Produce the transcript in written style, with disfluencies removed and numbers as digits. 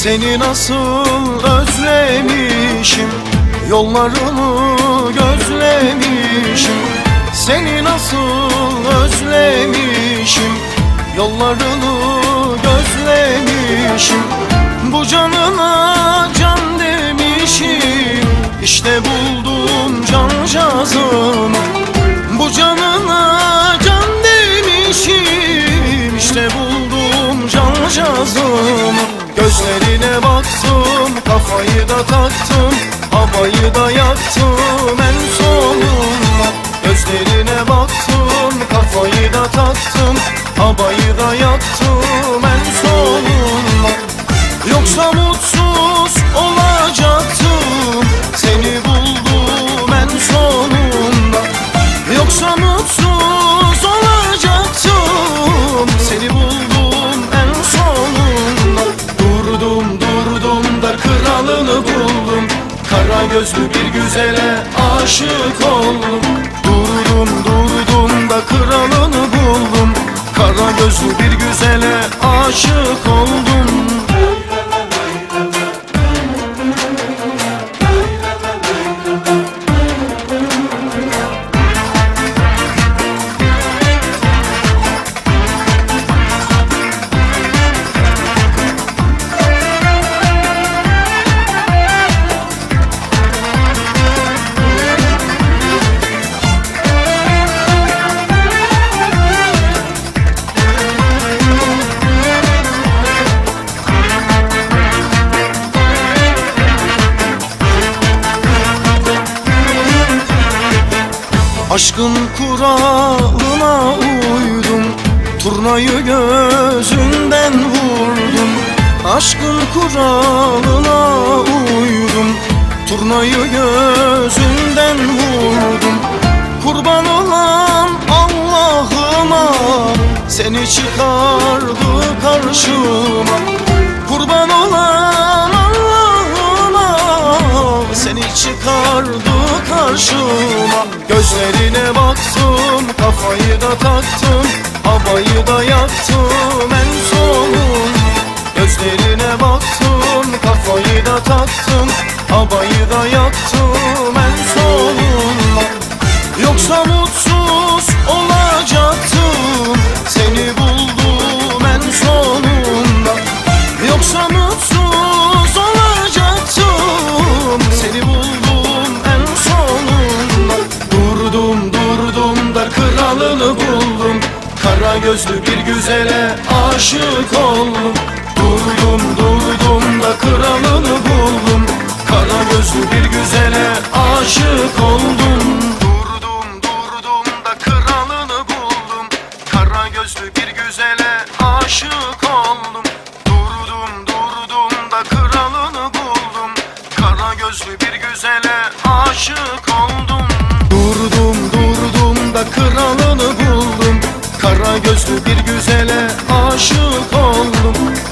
Seni nasıl özlemişim, yollarını gözlemişim. Seni nasıl özlemişim, yollarını gözlemişim. Bu canına can demişim, işte buldum cancağızımı. Bu canına can demişim, işte buldum cancağızımı. Gözlerine baktım, kafayı da taktım, havayı da yaktım en sonunda. Gözlerine baktım, kafayı da taktım, havayı da yaktım en sonunda. Yoksa mutsuz olacaktım, seni buldum en sonunda. Yoksa mutsuz olacaktım, seni buldum en sonunda. Durdum da kralını buldum, kara gözlü bir güzele aşık oldum. Durdum da kralını buldum, kara gözlü bir güzele aşık oldum. Aşkın kuralına uydum, turnayı gözünden vurdum. Aşkın kuralına uydum, turnayı gözünden vurdum. Kurban olan Allah'ıma, seni çıkardı karşıma. Kurban olan Allah'ıma, seni çıkardı karşıma. Gözlerine baktım, kafayı da taktım, havayı da yaktım en sonunda. Gözlerine baktım, kafayı da taktım, havayı da yaktım en sonunda. Yoksa mutsuz olacaktım, seni buldum en sonunda. Yoksa mutsuz olacaktım, seni buldum en sonunda. Durdum da kralını buldum, kara gözlü bir güzele aşık oldum. Durdum da kralını buldum, kara gözlü bir güzele aşık oldum. Durdum da kralını buldum, kara gözlü bir güzele aşık oldum. Durdum da kralını buldum, kara gözlü bir güzele aşık oldum. Durdum da kralını buldum, kara gözlü bir güzele aşık oldum.